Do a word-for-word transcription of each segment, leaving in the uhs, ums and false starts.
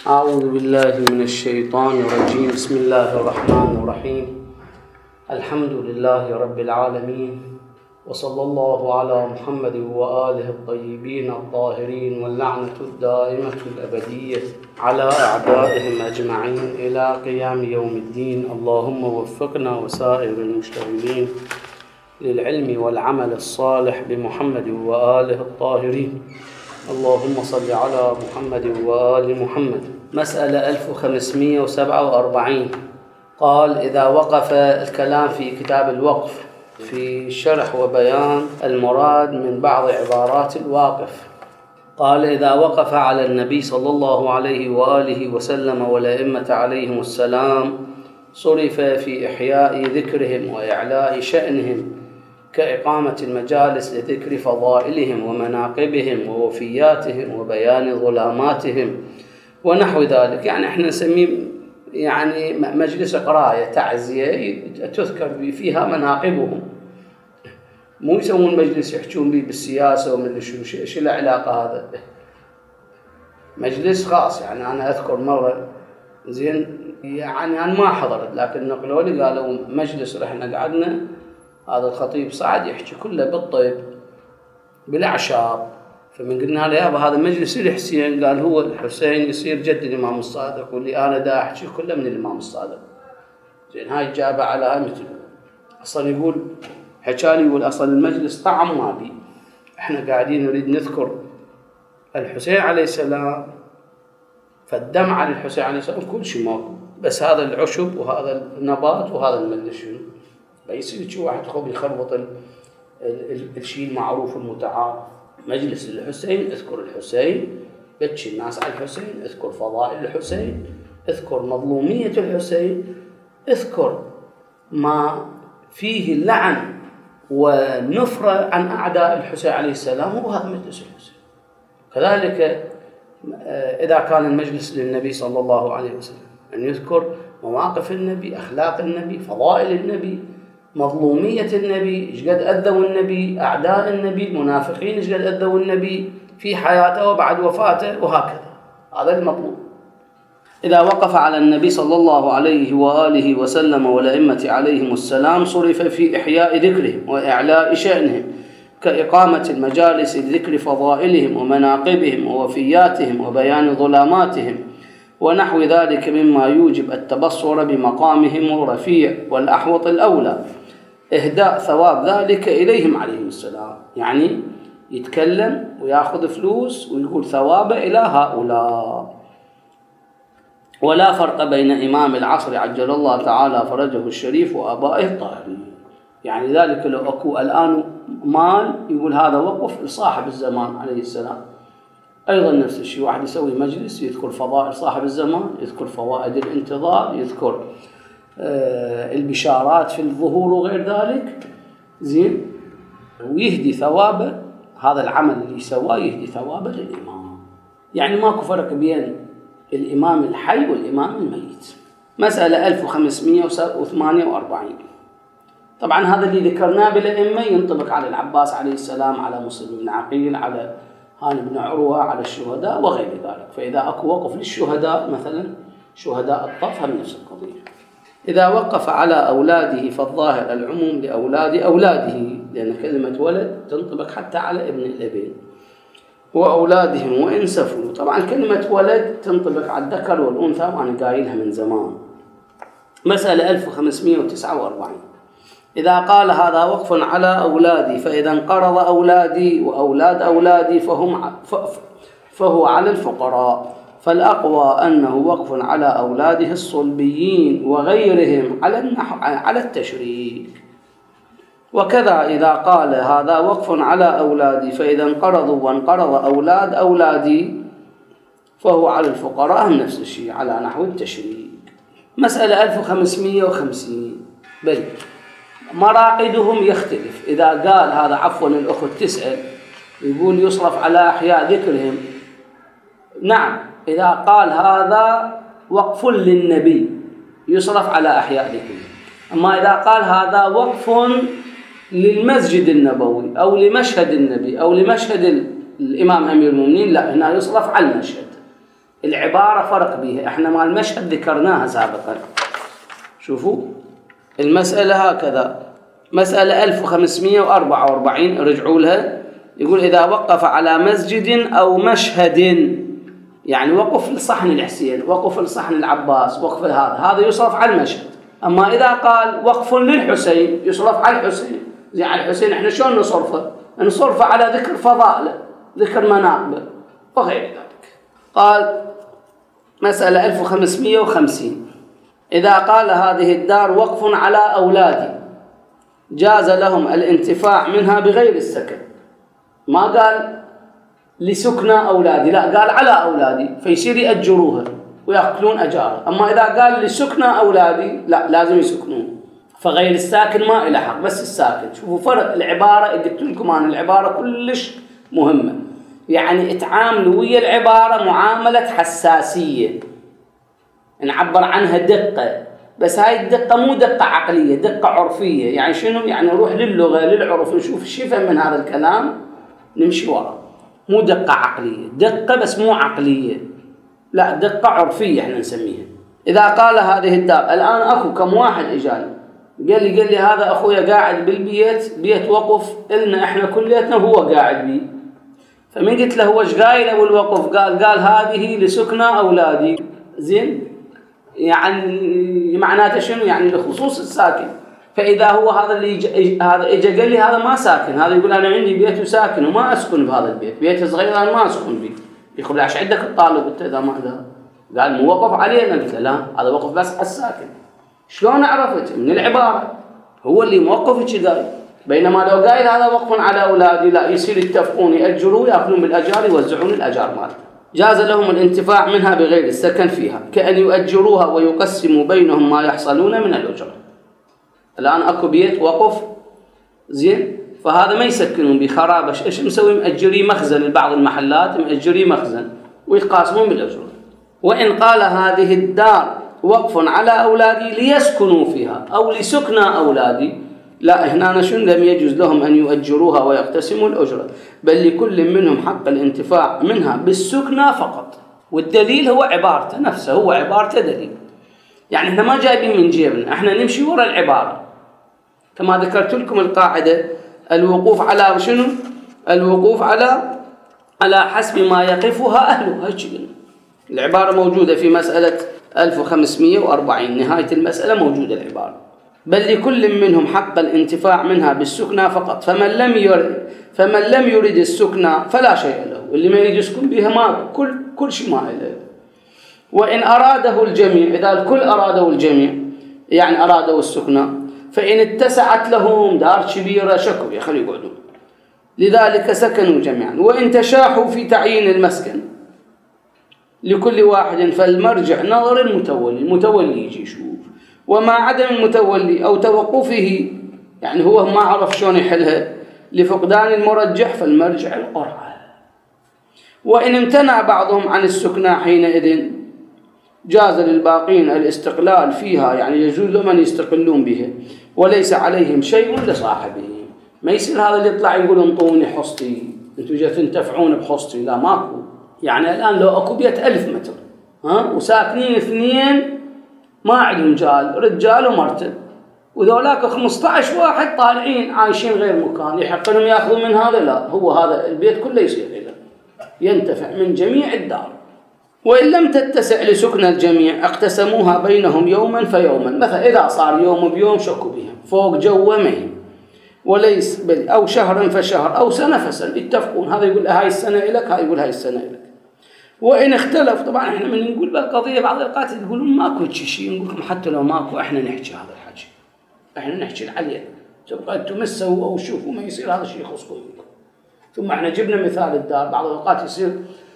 أعوذ بالله من الشيطان الرجيم. بسم الله الرحمن الرحيم. الحمد لله رب العالمين، وصلى الله على محمد وآله الطيبين الطاهرين، واللعنة الدائمة الأبدية على أعدائهم أجمعين إلى قيام يوم الدين. اللهم وفقنا وسائر المشتغلين للعلم والعمل الصالح بمحمد وآله الطاهرين. اللهم صل على محمد وآل محمد. مسألة ألف وخمسمائة وسبعة وأربعين. قال: إذا وقف الكلام في كتاب الوقف في شرح وبيان المراد من بعض عبارات الواقف. قال: إذا وقف على النبي صلى الله عليه وآله وسلم والأئمة عليهم السلام صرف في إحياء ذكرهم وإعلاء شأنهم كإقامة المجالس لذكر فضائلهم ومناقبهم ووفياتهم وبيان ظلاماتهم ونحو ذلك. يعني احنا نسميه يعني مجلس قراءة تعزية تذكر فيها مناقبهم، مو يسوون مجلس يحجون به بالسياسة ومن شو شو العلاقة. هذا مجلس خاص. يعني أنا أذكر مرة زين، يعني أنا ما حضرت لكن نقلوا لي قالوا مجلس رحنا قعدنا، هذا الخطيب صعد يحكي كله بالطب بالأعشاب، فمن قلنا له يابا هذا مجلس الحسين، قال هو الحسين يصير جد الإمام الصادق، واللي أنا دا أحكي كله من الإمام الصادق. زين هاي جابه على هاي مثل أصلا يقول حكالي يقول أصلا المجلس طعم ما بي، إحنا قاعدين نريد نذكر الحسين عليه السلام، فالدم على الحسين عليه السلام كل شيء ماكو، بس هذا العشب وهذا النبات وهذا المجلس شنو بيصير شو واحد خب يخربط الشيء المعروف المتعارف. مجلس الحسين اذكر الحسين، بتشي الناس على الحسين، اذكر فضائل الحسين، اذكر مظلومية الحسين، اذكر ما فيه اللعن والنفرة عن أعداء الحسين عليه السلام، هو هذا مجلس الحسين. كذلك إذا كان المجلس للنبي صلى الله عليه وسلم أن يذكر مواقف النبي، أخلاق النبي، فضائل النبي، مظلومية النبي، إيش قد أذوا النبي، أعداء النبي، المنافقين إيش قد أذوا النبي في حياته وبعد وفاته، وهكذا. هذا المطلوب. إذا وقف على النبي صلى الله عليه وآله وسلم والأئمة عليهم السلام صرف في إحياء ذكرهم وإعلاء شأنهم كإقامة المجالس لذكر فضائلهم ومناقبهم ووفياتهم وبيان ظلاماتهم ونحو ذلك مما يوجب التبصر بمقامهم الرفيع، والأحوط الأولى إهداء ثواب ذلك إليهم عليهم السلام. يعني يتكلم ويأخذ فلوس ويقول ثوابه إلى هؤلاء. ولا فرق بين إمام العصر عجل الله تعالى فرجه الشريف وآبائه الطاهرين. يعني ذلك لو أكو الآن مال يقول هذا وقف لصاحب الزمان عليه السلام، أيضا نفس الشيء. واحد يسوي مجلس يذكر فضائل صاحب الزمان، يذكر فوائد الانتظار، يذكر آه البشارات في الظهور وغير ذلك، زين، ويهدي ثوابه. هذا العمل اللي سواه يهدي ثوابه للإمام. يعني ماكو فرق بين الإمام الحي والإمام الميت. مسألة ألف وخمسمائة وثمانية وأربعين. طبعا هذا اللي ذكرناه بالأئمة ينطبق على العباس عليه السلام، على مسلم بن عقيل، على هاني بن عروة، على الشهداء وغير ذلك. فإذا أكو وقف للشهداء مثلا شهداء الطف هم نفس القضية. إذا وقف على أولاده فالظاهر العموم لأولاد أولاده، لأن كلمة ولد تنطبق حتى على ابن الابن وأولادهم وإن سفلوا. طبعا كلمة ولد تنطبق على الذكر والأنثى، وأنا قايلها من زمان. مسألة ألف وخمسمائة وتسعة وأربعين. إذا قال هذا وقف على أولادي فإذا انقرض أولادي وأولاد أولادي فهم فهو على الفقراء، فالأقوى أنه وقف على أولاده الصلبيين وغيرهم على النحو على التشريك. وكذا إذا قال هذا وقف على أولادي فإذا انقرضوا وانقرض أولاد أولادي فهو على الفقراء، هم نفس الشيء على نحو التشريك. مسألة ألف وخمسمائة وخمسين. بل مراقدهم يختلف. إذا قال هذا، عفوا الأخت تسأل يقول يصرف على أحياء ذكرهم. نعم، إذا قال هذا وقف للنبي يصرف على أحياء ذكرهم. أما إذا قال هذا وقف للمسجد النبوي أو لمشهد النبي أو لمشهد الإمام أمير المؤمنين، لا، هنا يصرف على المشهد. العبارة فرق بيها، احنا مع المشهد ذكرناها سابقا. شوفوا المسألة هكذا، مسألة ألف وخمسمائة وأربعة وأربعين رجعوا لها، يقول إذا وقف على مسجد أو مشهد، يعني وقف لصحن الحسين، وقف لصحن العباس، وقف هذا هذا يصرف على المشهد. أما إذا قال وقف للحسين يصرف على الحسين، زي على الحسين احنا شلون نصرفه؟ نصرفه على ذكر فضائله، ذكر مناقبه وغير ذلك. قال مسألة ألف وخمسمائة وخمسين إذا قال هذه الدار وقف على أولادي جاز لهم الانتفاع منها بغير السكن. ما قال لسكنى أولادي، لا قال على أولادي، فيصير يأجروها ويأكلون أجارها. أما إذا قال لسكنى أولادي لا لازم يسكنون، فغير الساكن ما إلى حق، بس الساكن. شوفوا فرق العبارة، قلت لكم أن العبارة كلش مهمة، يعني اتعاملوا ويا العبارة معاملة حساسية، نعبر عنها دقة، بس هاي الدقة مو دقة عقلية، دقة عرفية. يعني شنو؟ يعني نروح للغة للعرف نشوف ايش يفهم من هذا الكلام نمشي وراه. مو دقة عقلية، دقة بس مو عقلية، لا دقة عرفية احنا نسميها. إذا قال هذه الدار، الآن أخو كم واحد إجاني قال لي قال لي هذا أخويا قاعد بالبيت، بيت وقف إلنا احنا كليتنا وهو قاعد بيه. فمن قلت له هو ايش قايل أبو الوقف؟ قال قال هذه لسكنى أولادي. زين، يعني معناته شنو؟ يعني لخصوص الساكن. فإذا هو هذا اللي يج... هذا اجى قال لي هذا ما ساكن، هذا يقول أنا عندي بيت وساكن وما أسكن بهذا البيت، بيت صغير أنا ما أسكن به. يقول عش عندك الطالب؟ قلت إذا ما ذا قال مو وقف عليه. أنا قلت له لا هذا وقف بس على الساكن. شلون عرفت؟ من العبارة، هو اللي موقف كذا. بينما لو قايل هذا وقف على أولادي لا يصير يتفقون يأجروا يأكلون بالأجار يوزعون الأجار مالته. جاز لهم الانتفاع منها بغير السكن فيها، كأن يؤجروها ويقسموا بينهم ما يحصلون من الأجرة. الآن أكو بيت وقف زين، فهذا ما يسكنون بخرابش، إيش مسوي؟ مأجري مخزن، لبعض المحلات مأجري مخزن ويتقاسمون بالأجرة. وإن قال هذه الدار وقف على أولادي ليسكنوا فيها أو لسكنى أولادي، لا هنا شنو؟ لم يجوز لهم أن يؤجروها ويقتسموا الأجرة، بل لكل منهم حق الانتفاع منها بالسكنى فقط. والدليل هو عبارته نفسه، هو عبارته دليل. يعني احنا ما جايبين من جيبنا، احنا نمشي وراء العبارة. كما ذكرت لكم القاعدة، الوقوف على شنو؟ الوقوف على على حسب ما يقفها أهلها. العبارة موجودة في مسألة ألف وخمسمائة وأربعين، نهاية المسألة موجودة العبارة. بل لكل منهم حق الانتفاع منها بالسكنى فقط، فمن لم يرد فمن لم يرد السكنى فلا شيء له. اللي ما يريد يسكن بها ما كل كل شيء ما له. وإن أراده الجميع، إذا الكل أراده الجميع يعني أراده السكنى، فإن اتسعت لهم دار كبيرة شكوا يا خلي يقعدوا، لذلك سكنوا جميعا. وإن تشاحوا في تعيين المسكن لكل واحد فالمرجع نظر المتولي، المتولي يجي يشوف. وما عدم المتولي أو توقفه، يعني هو ما عرف شلون يحلها لفقدان المرجح، فالمرجع القرعة. وإن امتنع بعضهم عن السكنى حينئذ جاز للباقين الاستقلال فيها، يعني يجوز لمن يستقلون بها وليس عليهم شيء لصاحبهم. ما يصير هذا اللي يطلع يقول انطوني حصتي، انتوا جاي تنتفعون بحصتي، لا ماكو. يعني الآن لو أكو بيت ألف متر ها وساكنين اثنين ما عندهم جال، رجال ومرتب، وذولاك خمسة عشر واحد طالعين عايشين غير مكان، يحق لهم ياخذوا من هذا؟ لا، هو هذا البيت كله يصير له، ينتفع من جميع الدار. وإن لم تتسع لسكن الجميع اقتسموها بينهم يوما فيوما. مثلا إذا صار يوم بيوم شكوا بها فوق جومين، وليس بل أو شهرا فشهر أو سنة فسنة، يتفقون، هذا يقول هاي السنة إلك، هذا يقول هاي السنة إلك. وإن اختلف، طبعا احنا من نقول بالقضية بعض الأوقات يقولون ماكو شيء، نقول لكم حتى لو ماكو احنا نحكي هذا الحكي، احنا نحكي العليا، تبقى انتم مسوا او شوفوا ما يصير هذا الشيء يخصكم. ثم احنا جبنا مثال الدار، بعض الأوقات يصير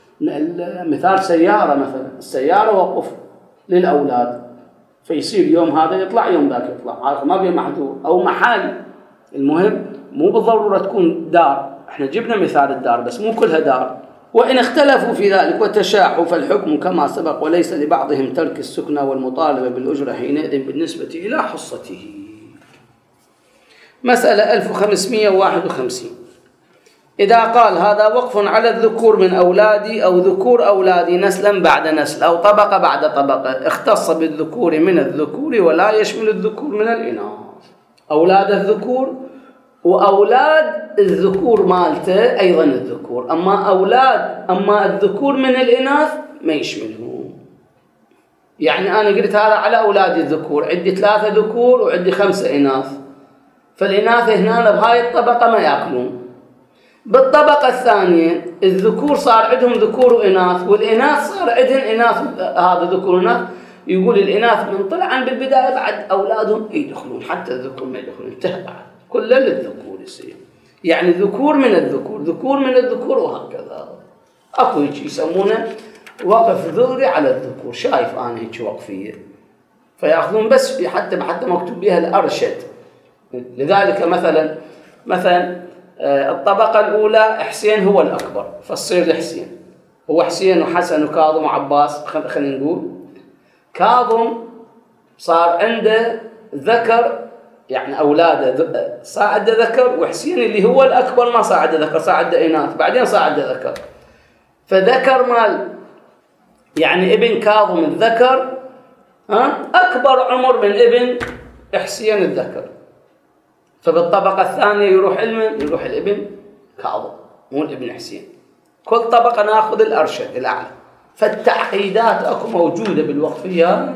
مثال سيارة مثلا، السيارة وقف للأولاد، فيصير يوم هذا يطلع يوم ذاك يطلع، هذا ما بين محدود، أو محل. المهم مو بالضرورة تكون دار، احنا جبنا مثال الدار بس مو كلها دار. وإن اختلفوا في ذلك وتشاحوا فالحكم كما سبق، وليس لبعضهم ترك السكنى والمطالبة بالأجرة حينئذ بالنسبة إلى حصته. مسألة ألف وخمسمائة وواحد وخمسين إذا قال هذا وقف على الذكور من أولادي أو ذكور أولادي نسلا بعد نسل أو طبقة بعد طبقة، اختص بالذكور من الذكور ولا يشمل الذكور من الإناث. أولاد الذكور وأولاد الذكور مالته أيضا الذكور، أما أولاد أما الذكور من الإناث ما يشملهم. يعني أنا قلت هذا على أولاد الذكور، عندي ثلاثة ذكور وعندي خمسة إناث، فالإناث هنا بهاي الطبقة ما يأكلون. بالطبقة الثانية الذكور صار عندهم ذكور وإناث، والإناث صار عندهم إناث، هذا ذكور وإناث. يقول الإناث من طلعا بالبداية بعد أولادهم يدخلون، حتى الذكور ما يدخلون، انتهى بعد كله للذكور يصير. يعني ذكور من الذكور، ذكور من الذكور، وهكذا. أكو هيك يسمونه وقف ذري على الذكور. شايف أنا هيك وقفية، فيأخذون بس حتى حتى مكتوب بها الأرشد. لذلك مثلا مثلا الطبقة الأولى حسين هو الأكبر، فتصير الحسين هو حسين وحسن وكاظم وعباس. خلينا نقول كاظم صار عنده ذكر، يعني أولاده صار عنده ذكر، وحسين اللي هو الأكبر ما صار عنده ذكر، صار عنده إناث، بعدين صار عنده ذكر. فذكر مال يعني ابن كاظم الذكر ها أكبر عمر من ابن حسين الذكر، فبالطبقة الثانية يروح المن يروح الابن كاظم مو الابن حسين. كل طبقة ناخذ الأرشد الأعلى. فالتعقيدات أكو موجودة بالوقفيات،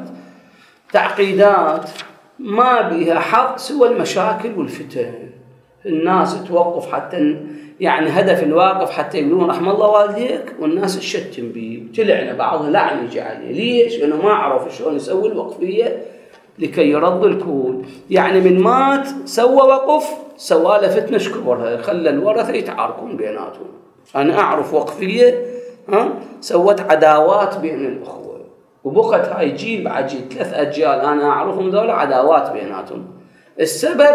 تعقيدات ما بها حظ سوى المشاكل والفتن. الناس توقف حتى يعني هدف الواقف حتى يقولون رحم الله والديك، والناس تشتم به وتلعن بعضها لعن يجي عليه. ليش؟ لأنه ما عرف شلون يسوي الوقفية لكي يرضي الكون. يعني من مات سوى وقف سوى له فتنة شكبرها، خلى الورثة يتعاركون بيناتهم. أنا أعرف وقفية ها سوت عداوات بين الأخوة، وبقت هاي جيل بعد جيل، ثلاث أجيال أنا أعرفهم ذول عداوات بيناتهم. السبب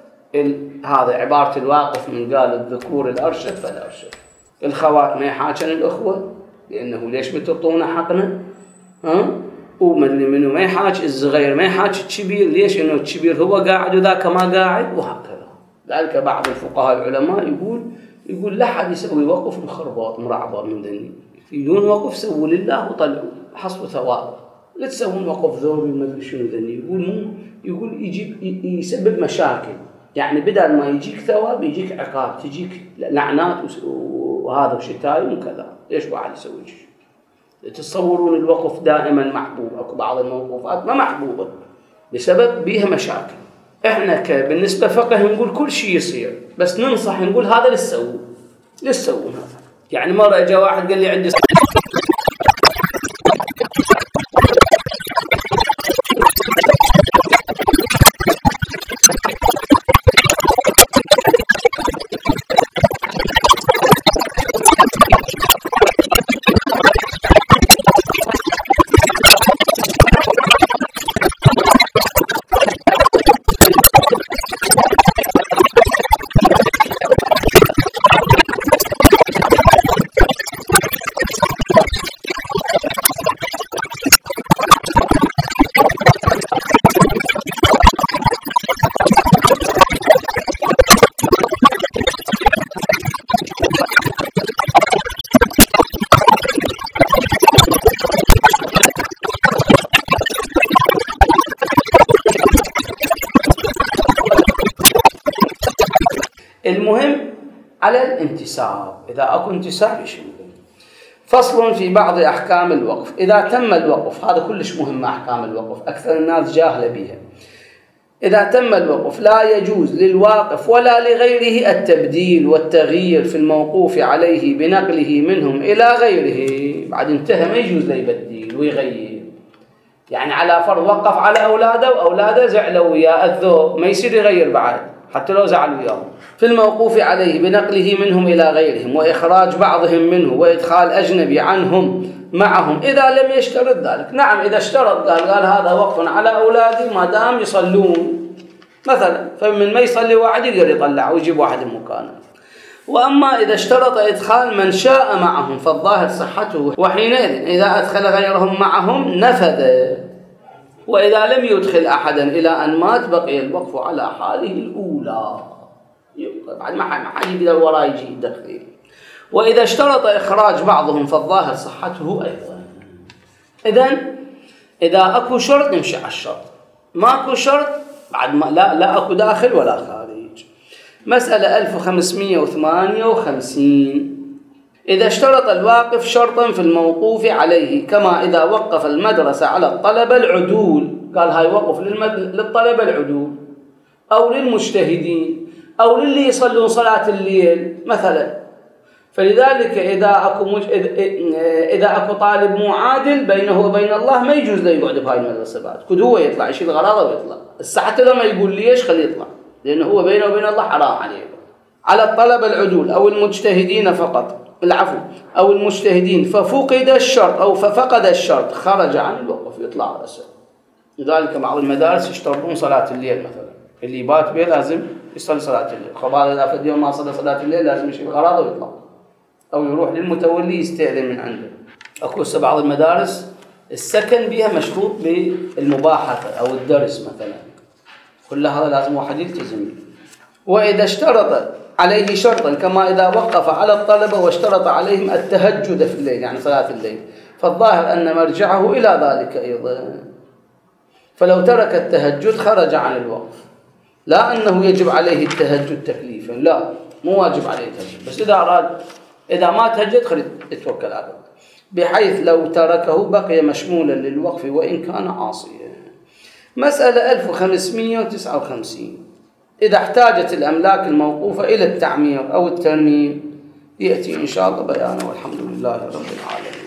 هذا عبارة الواقف من قال الذكور الأرشد فالأرشد. الخوات ما يحاكن الأخوة لأنه ليش متعطونا حقنا ها، ومن منه ما يحاج الصغير ما يحاج الكبير، ليش؟ إنه الكبير هو قاعد وذاك ما قاعد، وهكذا. ذلك بعض الفقهاء العلماء يقول يقول لا حد يسوي وقف مخربط مرعبط من ذني، يدون وقف سووا لله وطلعوا حصلوا ثواب. لا تسوون وقف ذوبي ما ادري شنو ذني. يقول مو يقول يجيب يسبب مشاكل، يعني بدل ما يجيك ثواب يجيك عقاب، تجيك لعنات وهذا وشتايم وكذا. ليش واحد يسوي شيء؟ تتصورون الوقف دائما محبوب؟ اكو بعض الموقوفات ما محبوبه بسبب بيها مشاكل. احنا بالنسبه فقه نقول كل شيء يصير، بس ننصح نقول هذا اللي تسووه ليش تسوون هذا. يعني مره اجى واحد قال لي عندي المهم على الانتساب. إذا أكو انتساب يشمل. فصل في بعض أحكام الوقف. إذا تم الوقف، هذا كلش مهم أحكام الوقف، أكثر الناس جاهلة بها. إذا تم الوقف لا يجوز للواقف ولا لغيره التبديل والتغيير في الموقوف عليه بنقله منهم إلى غيره. بعد انتهى ما يجوز له يبدل ويغير. يعني على فرض وقف على أولاده وأولاده زعلوا وياه الذوق، ما يصير يغير بعد حتى لو زعلوا وياهم. في الموقوف عليه بنقله منهم إلى غيرهم وإخراج بعضهم منه وإدخال أجنبي عنهم معهم إذا لم يشترط ذلك. نعم إذا اشترط قال قال هذا وقف على أولادي ما دام يصلون مثلا، فمن ما يصلي واحد يقدر يطلع ويجيب واحد مكانه. وأما إذا اشترط إدخال من شاء معهم فالظاهر صحته، وحينئذ إذا أدخل غيرهم معهم نفذ. وإذا لم يدخل أحدا إلى أن مات بقي الوقف على حاله الأولى. بعد ما حد يقدر وراه يجي يدخل. وإذا اشترط إخراج بعضهم فالظاهر صحته أيضا. إذن إذا أكو شرط نمشي على الشرط، ماكو شرط بعد ما لا لا أكو داخل ولا خارج. مسألة ألف وخمسمائة وثمانية وخمسين. إذا اشترط الواقف شرطا في الموقوف عليه، كما إذا وقف المدرسة على الطلبة العدول، قال هاي وقف للمد... للطلبة العدول أو للمجتهدين أو للي يصلون صلاة الليل مثلا. فلذلك إذا أكو مج... إذا أكو طالب معادل بينه وبين الله ما يجوز له يقعد بهاي المدرسة بعد، كد هو يطلع يشيل غراضه ويطلع. الساعة لما يقول ليش خليه يطلع، لأنه هو بينه وبين الله حرام عليه. على الطلبة العدول أو المجتهدين فقط، العفو أو المجتهدين ففقد الشرط أو ففقد الشرط خرج عن الوقف يطلع رأسه. لذلك بعض المدارس يشترطون صلاة الليل مثلا، اللي يبات به لازم يصلي صلاة الليل، خبال إذا فد يوم ما صلى صلاة الليل لازم يشيل غراضه ويطلع، أو يروح للمتولي يستأذن من عنده. أكو بعض المدارس السكن بها مشروط بالمباحثة أو الدرس مثلا، كل هذا لازم واحد يلتزم به. وإذا اشترط عليه شرطا كما إذا وقف على الطلبة واشترط عليهم التهجد في الليل يعني صلاة الليل، فالظاهر أن مرجعه إلى ذلك أيضا. فلو ترك التهجد خرج عن الوقف، لا أنه يجب عليه التهجد تكليفا، لا مو واجب عليه التهجد، بس إذا أراد إذا ما تهجد خلي يتوكل على الله، بحيث لو تركه بقي مشمولا للوقف وإن كان عاصيا. مسألة ألف وخمسمائة وتسعة وخمسين. إذا احتاجت الأملاك الموقوفة إلى التعمير أو الترميم يأتي إن شاء الله بيانه، والحمد لله رب العالمين.